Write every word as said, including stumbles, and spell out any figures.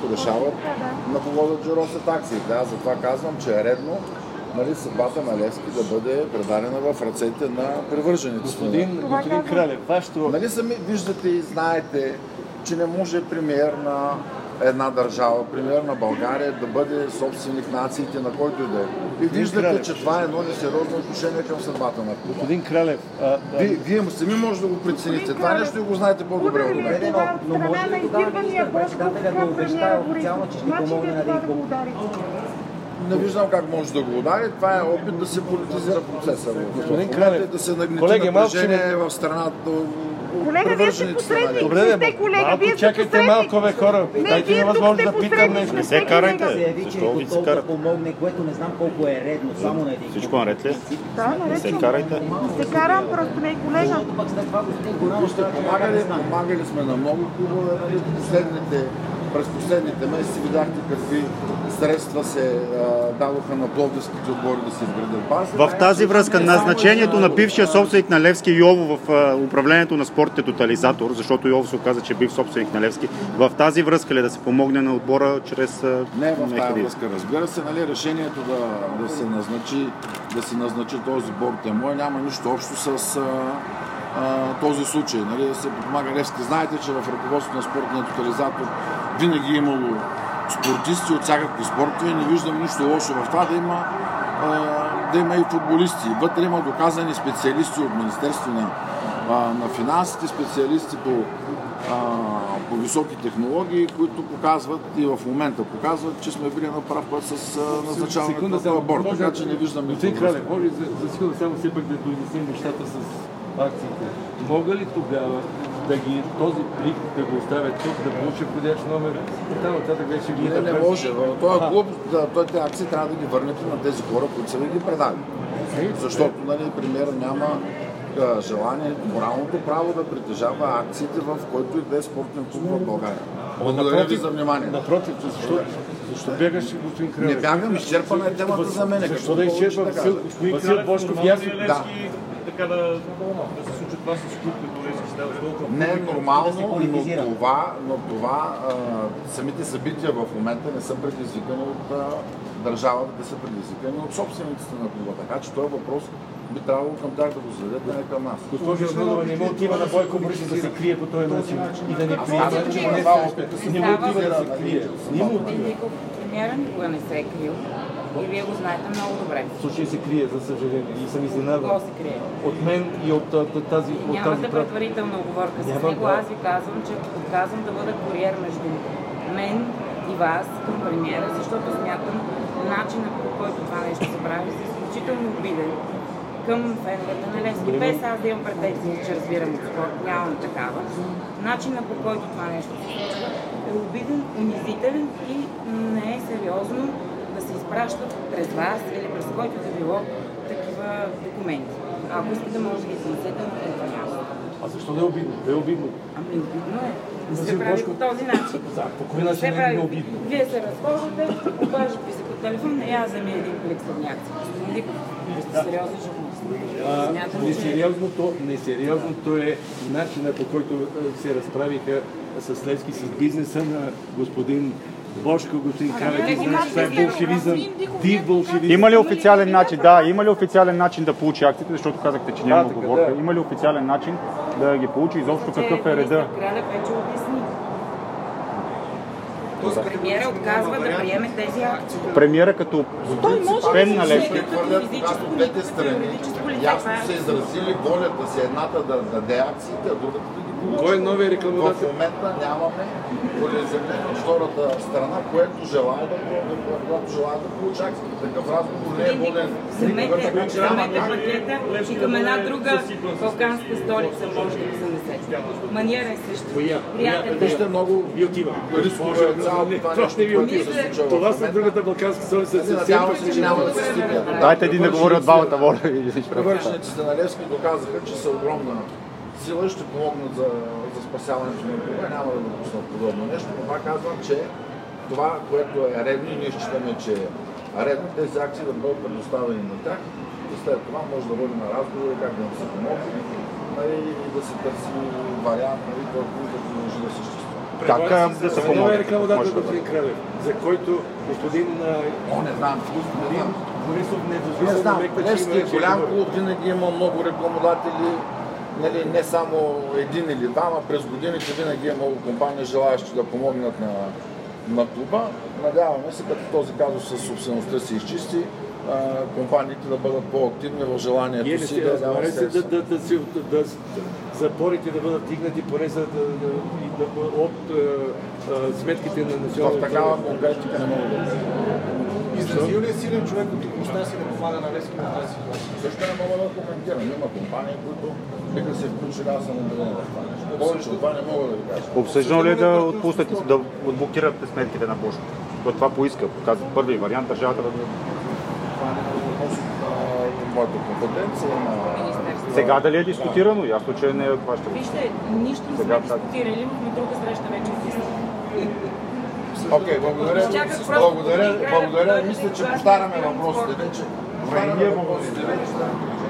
които решават на кого да джиросят акциите. Аз затова казвам, че е редно, нали, съдбата на Левски да бъде предадена в ръцете на привържениците. Господин, господин Кралев, вашето... Нали сами виждате и знаете, че не може премиер на една държава, премиер на България, да бъде собственик на акциите на който и да е. И виждате, Кралев, че това е едно несериозно отношение към съдбата на клуба. Господин Кралев, а, Вие, вие сами може да го прецените. Това нещо и го знаете по-добре от мен. Но може ли тогава министър-председателя да обещае официално, че ще помогне на Динко? Не виждам как може да го удари. Това е опит да се политизира процеса. Господин Кралев, да се нагнети колеги, напрежение в страната. Колега, вие сте посредник. Добре, сте колега, малко вие сте чакайте посредник. малко, бе, хора. Дайте ми възможност да питам нещо. Не се карайте. Заяви, че е готов да помогне, което не знам колко е редно, само на един. Всичко наред ли? Да, Не наред. се карайте. Се карам, просто не е колега. Защото пък след това господин Горанов ще Помагали, помагали сме на много клубове, нали, последните, през последните месеци видяхте какви средства се а, дадоха на пловдивските отбори да се изградят бази. В тази връзка назначението на бившия собственик на Левски Йово в а, управлението на Спортите Тотализатор, защото Йово се оказа, че е бив собственик на Левски, в тази връзка ли да се помогне на отбора чрез а, Не в тази механизъм? връзка, разбира се, нали, решението да, да, се назначи, да се назначи този борт е мой, няма нищо общо с а, а, този случай. Нали, да се подпомага Левски. Знаете, че в ръководството на Спортния Тотализатор винаги е имало спортисти от всякакви спортове. Не виждам нищо лошо в това да има, а, да има и футболисти. Вътре има доказани специалисти от Министерство на, а, на финансите, специалисти по, а, по високи технологии, които показват и в момента показват, че сме били на прав път с а, назначаването на този борд. Така че не виждам нищо. Господин Кралев, може за, за секунда само все пак да доизясним нещата с акциите. Мога ли тогава да ги, този плик да го оставят тук, да получи входящ номер и там нататък вече ги... Не, не може. В този клуб, да, тези акции трябва да ги върнете на тези хора, които са ви ги предали. Защото, нали, премиерът няма а, желание, моралното право да притежава акциите в който и да е спортен клуб в България. Благодаря ви за внимание. Напротив, защо, защо бягаш, господин Кралев? Не бягам, изчерпана е темата за мен. Защо да изчерпа Васил Бошков? Да. Така да, да се случи това с клуб, като Левски става толкова. Не е нормално, но това, но това а, самите събития в момента не са предизвикани от а, държавата, те са предизвикани от собствениците на клуба. Така че този въпрос би трябвало към тях да го зададете, не към нас. Госпожо Жданова, не ме отива на Бойко Борисов да се крие по този начин и да не приема. Не ме отива да се крие. Не му отива. Премиера никога не се е крил и вие го знаете много добре. В случай се крие, за съжаление, и съм изненадан. Какво се крие? От мен и от тази... Нямате предварителна оговорка с него. Аз ви казвам, че отказвам да бъда куриер между мен и вас към премиера, защото смятам начинът, по който това нещо се прави, е изключително обиден към феновете на Левски. Без аз да имам претенции, че разбирам от спорт, нямам такава. Начинът, по който това нещо се случва, е обиден, унизителен и не е сериозно да се изпращат през вас или през който да било такива документи. Ако искате, може да ги изнесете, но това няма. А защо да е обидно? Да е обидно. Ами обидно е. Не се прави по този начин. Да, по кой начин не е обидно? Вие се разхождате, обаждате ви се по телефон, и аз вземи един клик с някакви. Вие сте сериозни журналисти. Несериозното, несериозното е начинът, по който се разправиха с Левски, с бизнеса на господин Бошко, господин Кралев, това е болшевизъм, див болшевизъм. Има ли официален начин, да, има ли официален начин да получи акциите, защото казахте, че няма Да, така, оговорка. да. Има ли официален начин да ги получи, изобщо какъв е реда? Кралев вече обясни. Премиера отказва да приеме тези акции. Премиера като член на Левски. Когато двете страни ясно са изразили волята си едната да даде акциите, а другата да ги получи. Кой е новия В рекламодател? момента нямаме волеизявление от втората страна, което желая да, която желая да получи акциите. Такъв разговор не е волен. Вземете пакета и към една друга балканска столица може да се несете. Маниера е също. Приятел Вижте много рискове цялото това Това нещо, ще ви което отива. се случва в Това са момента. другата балканска столица. Надявам се, че няма да се стигне. Дайте един да говори от двамата воля. Привържениците на Левски доказаха, че са огромна сила и ще помогнат за, за спасяването на клуба. Няма да допуснат подобно нещо, но пак казвам, че това, което е редно и ние считаме, че е редно тези акции да бъдат предоставени на тях и след това може да водим разговори как да им се помогне и да се търси вариант, който може да съществува. Как а, да се Това е помогне? рекламодател Може да господин Кралев, за който господин а, О, не знам. господин Борисов не Не дозволява знам, намеква, че Левски е има голям че- клуб, винаги има много рекламодатели, нали, не само един или двама, през годините винаги е много компании, желаящи да помогнат на, на клуба. Надяваме се, като този казус с собствеността се изчисти, а, компаниите да бъдат по-активни в желанието Вие не си сте да разбрали дават се да, средства. да, да, да, да, да, запорите да бъдат тигнати поне за да, да, и да, от а, а, сметките на В националната... такава конкретика не мога да кажа. Изразил ли е силен човек от отговорността си да помага на Левски на тази ситуация? Също не мога да коментирам. Има компании, които биха се включили, аз съм убеден в това нещо. Повече от това не мога да ви кажа. Обсъждано ли е да отпуснете, да отблокирате сметките на Бошко? Това поиска, каза първи вариант, държавата да... Това не е въпрос от а, моята компетенция на... Министерство. Сега дали е дискутирано? Ясно, че не е това ще... Вижте, нищо не Сега сме как? дискутирали, имахме друга среща вече в Истина. Окей, благодаря. Чаках просто Благодаря, да ви кажа, благодаря. да Мисля, че ви кажа, повтаряме да ви въпросите кажа. вече. Повтаряме въпросите вече.